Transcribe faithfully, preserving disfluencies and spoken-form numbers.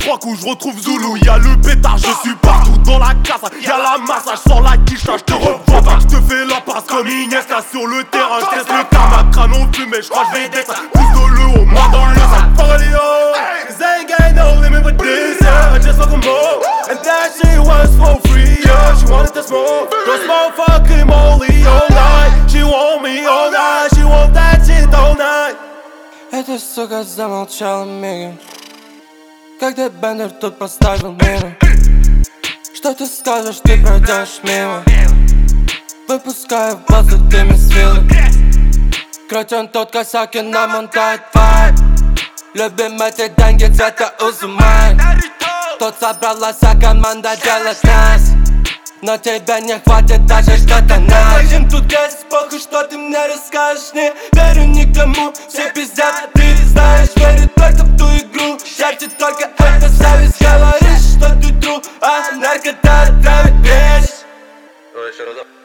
trois coups, je retrouve Zoulou. Y'a le pétard, je suis partout dans la casa. Y'a la massage, sans la quiche, je te revois pas. Je te fais la passe comme Iniesta sur le terrain. Je teste le karma, crâne au fumé, je crois que je vais descendre. Plus de l'eau, moi dans le sac. Folio, cause I ain't got no limit with this, yeah. I just fucking more. And that shit was for free, yeah. She wanted to smoke, the smoke fucking molly all night. She want me all night, she want that shit all night. Эта сука замолчала мигом, когда бендер тут поставил мину. Что ты скажешь, ты пройдешь мимо. Выпускаю в воздух дым из вилы. Крутен тот косяк и намотает вайб. Любим эти деньги, цвета узумай. Тут собралась вся команда делать нас, но тебе не хватит даже что-то нас. Им тут грязь, похуй, что ты мне расскажешь. Не верю никому, все пиздят, ты знаешь. Верю только в ту игру, счастье только это зависть. Говоришь, что ты тру, а наркота травит речь.